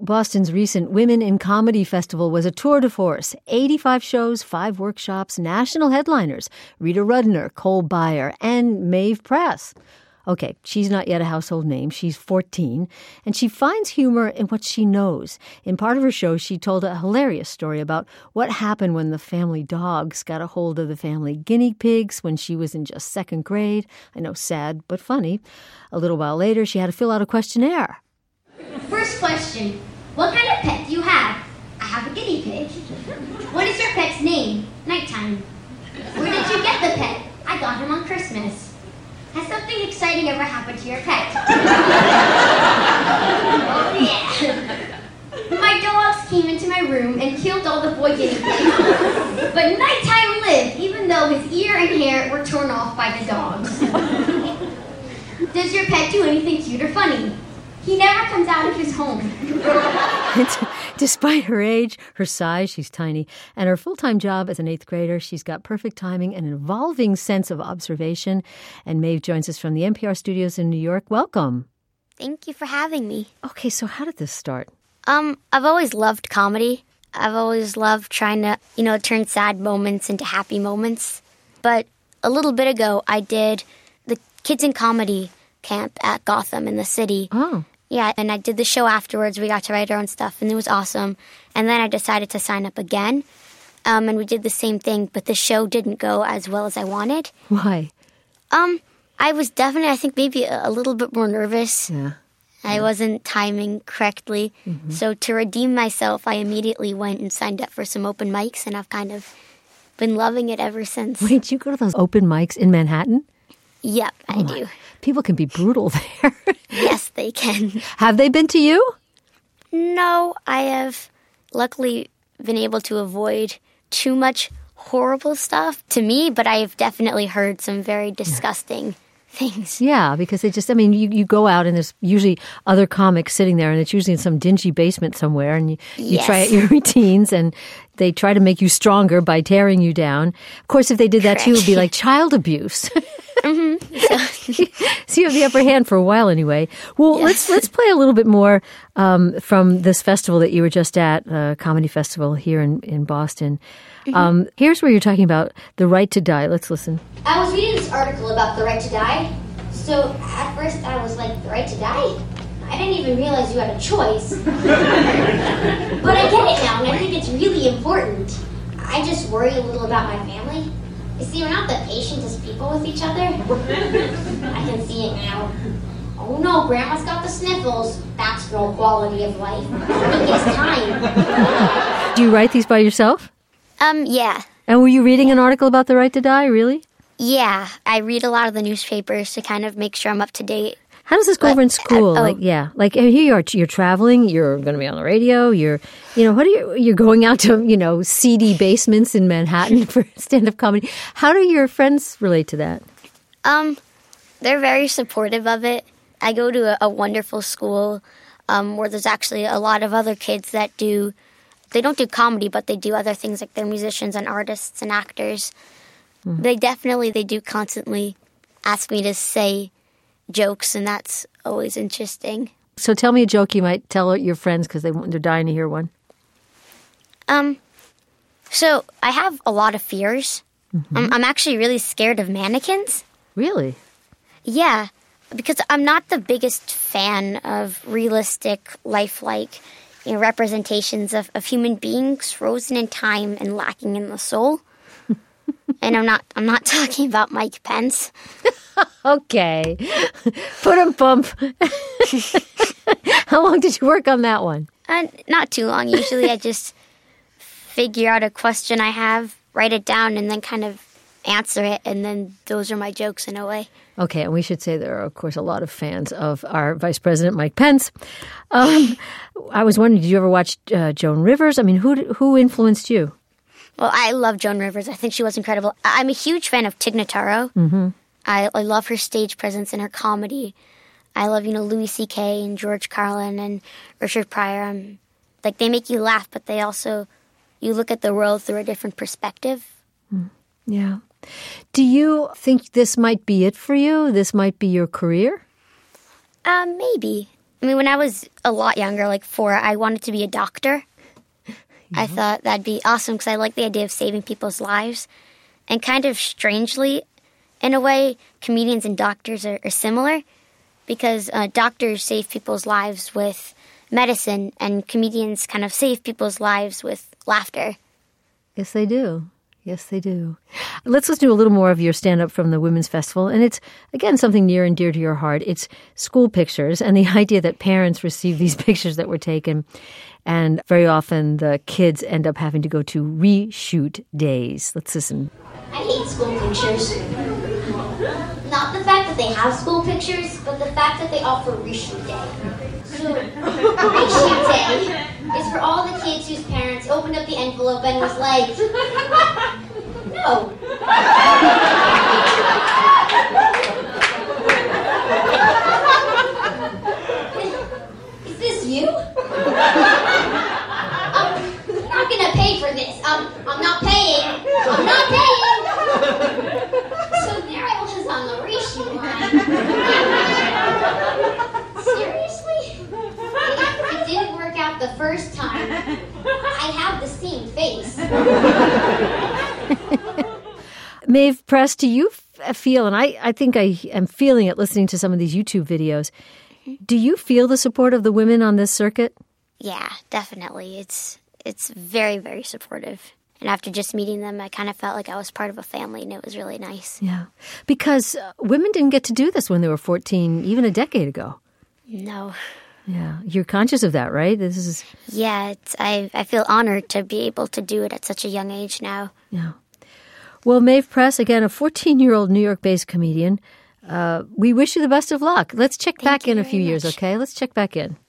Boston's recent Women in Comedy Festival was a tour de force. 85 shows, 5 workshops, national headliners, Rita Rudner, Cole Byer, and Maeve Press. Okay, she's not yet a household name. She's 14, and she finds humor in what she knows. In part of her show, she told a hilarious story about what happened when the family dogs got a hold of the family guinea pigs when she was in just 2nd grade. I know, sad, but funny. A little while later, she had to fill out a questionnaire. First question, what kind of pet do you have? I have a guinea pig. What is your pet's name? Nighttime. Where did you get the pet? I got him on Christmas. Has something exciting ever happened to your pet? Oh, yeah. My dogs came into my room and killed all the boy guinea pigs. But Nighttime lived, even though his ear and hair were torn off by the dogs. Does your pet do anything cute or funny? He never comes out of his home. Despite her age, her size, she's tiny, and her full-time job as an 8th grader, she's got perfect timing and an evolving sense of observation. And Maeve joins us from the NPR studios in New York. Welcome. Thank you for having me. Okay, so how did this start? I've always loved comedy. I've always loved trying to, turn sad moments into happy moments. But a little bit ago, I did the Kids in Comedy camp at Gotham in the city. Oh. Yeah, and I did the show afterwards. We got to write our own stuff, and it was awesome. And then I decided to sign up again, and we did the same thing, but the show didn't go as well as I wanted. Why? I was definitely, I think, maybe a little bit more nervous. Yeah. I wasn't timing correctly. Mm-hmm. So to redeem myself, I immediately went and signed up for some open mics, and I've kind of been loving it ever since. Wait, you go to those open mics in Manhattan? Yep, I do. People can be brutal there. Yes, they can. Have they been to you? No, I have luckily been able to avoid too much horrible stuff to me, but I have definitely heard some very disgusting things. Yeah, because you go out and there's usually other comics sitting there, and it's usually in some dingy basement somewhere, and you try out your routines, and they try to make you stronger by tearing you down. Of course, if they did that to you, it would be like child abuse. Mm-hmm. So you have the upper hand for a while anyway. Well, let's play a little bit more from this festival that you were just at, Comedy Festival here in Boston. Mm-hmm. Here's where you're talking about the right to die. Let's listen. I was reading this article about the right to die. So at first I was like, the right to die? I didn't even realize you had a choice. But I get it now, and I think it's really important. I just worry a little about my family. You see, we're not the patientest people with each other. I can see it now. Oh no, Grandma's got the sniffles. That's no quality of life. It takes time. Do you write these by yourself? Yeah. And were you reading an article about the right to die, really? Yeah, I read a lot of the newspapers to kind of make sure I'm up to date. How does this go over in school? Like here you are, you're traveling, you're going to be on the radio, you're going out to, seedy basements in Manhattan for stand-up comedy. How do your friends relate to that? They're very supportive of it. I go to a wonderful school where there's actually a lot of other kids that they don't do comedy, but they do other things, like they're musicians and artists and actors. Mm-hmm. They do constantly ask me to say jokes, and that's always interesting. So tell me a joke you might tell your friends, because they're dying to hear one. So I have a lot of fears. Mm-hmm. I'm actually really scared of mannequins. Really? Yeah, because I'm not the biggest fan of realistic, lifelike representations of human beings frozen in time and lacking in the soul. And I'm not talking about Mike Pence. Okay. Put-em-pump. How long did you work on that one? Not too long. Usually I just figure out a question I have, write it down, and then kind of answer it, and then those are my jokes in a way. Okay, and we should say there are, of course, a lot of fans of our Vice President, Mike Pence. I was wondering, did you ever watch Joan Rivers? I mean, who influenced you? Well, I love Joan Rivers. I think she was incredible. I'm a huge fan of Tig Notaro. Mm-hmm. I love her stage presence and her comedy. I love, Louis C.K. and George Carlin and Richard Pryor. They make you laugh, but they also, you look at the world through a different perspective. Yeah. Do you think this might be it for you? This might be your career? Maybe. I mean, when I was a lot younger, like 4, I wanted to be a doctor. I thought that'd be awesome because I like the idea of saving people's lives. And kind of strangely, in a way, comedians and doctors are similar because doctors save people's lives with medicine and comedians kind of save people's lives with laughter. Yes, they do. Yes, they do. Let's listen to a little more of your stand-up from the Women's Festival. And it's, again, something near and dear to your heart. It's school pictures and the idea that parents receive these pictures that were taken. And very often the kids end up having to go to reshoot days. Let's listen. I hate school pictures. Not the fact that they have school pictures, but the fact that they offer reshoot day. So, reshoot day is for all the kids whose parents opened up the envelope and was like, no. Is this you? I'm not gonna pay for this. I'm not paying. I'm not paying. So there I was on the reshoot line. Seriously? It didn't work out the first time. I have the same face. Maeve Press, do you feel, and I think I am feeling it listening to some of these YouTube videos, do you feel the support of the women on this circuit? Yeah, definitely. It's very, very supportive. And after just meeting them, I kind of felt like I was part of a family, and it was really nice. Yeah, because women didn't get to do this when they were 14, even a decade ago. No. Yeah, you're conscious of that, right? This is. Yeah, I feel honored to be able to do it at such a young age now. Yeah. Well, Maeve Press, again, a 14-year-old New York-based comedian. We wish you the best of luck. Let's check back in a few years, okay? Let's check back in.